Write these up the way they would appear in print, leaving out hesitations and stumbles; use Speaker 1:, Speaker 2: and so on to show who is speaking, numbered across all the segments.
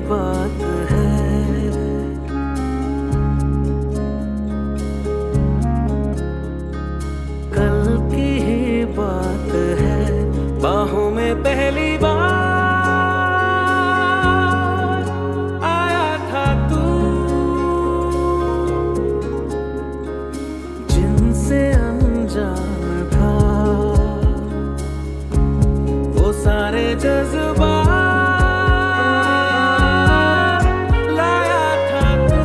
Speaker 1: बात है, कल की ही बात है। बाहों में पहली बार आया था तू, जिनसे अनजान था वो सारे जज्बात लाया था तू।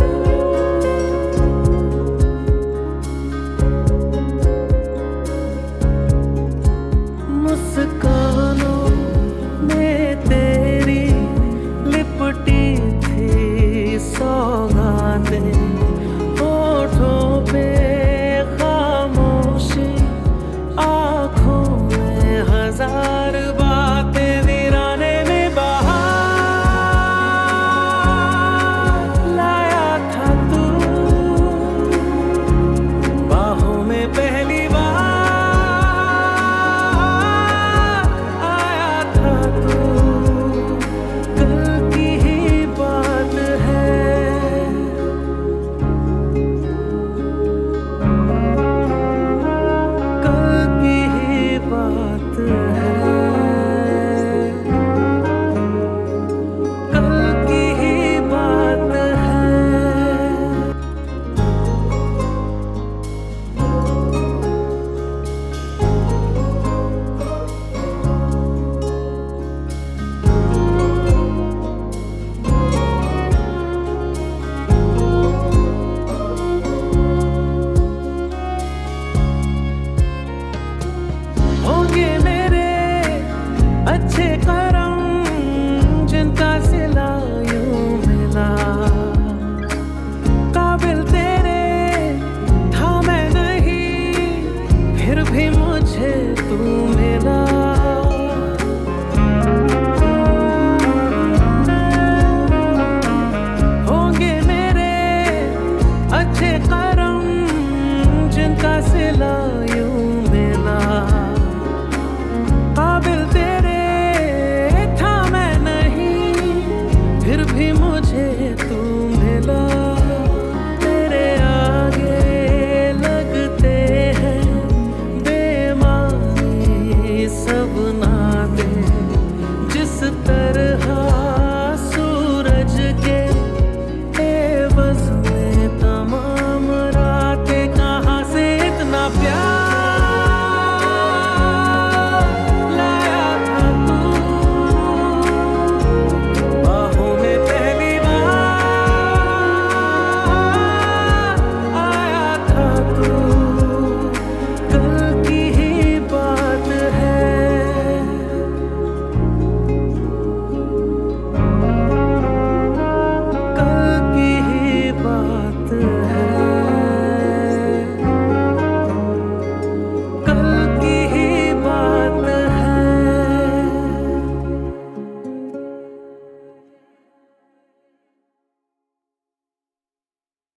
Speaker 1: मुस्कानों में तेरी लिपटी थी सौगातें, होठों पे खामोशी, आँखों में हजार बातें, वीराने में बहार लाया था तू। बाहों में पहली बार आया था तू, कल की ही बात है, कल की ही बात है, कल की ही बात है। होंगे मेरे अच्छे करम जिनका सिला यूं मिला, काबिल तेरे था मैं नहीं, फिर भी मुझे तू मिला। होंगे मेरे अच्छे करम जिनका सिला यूं मिला, काबिल तेरे था मैं नहीं, फिर भी मुझे तू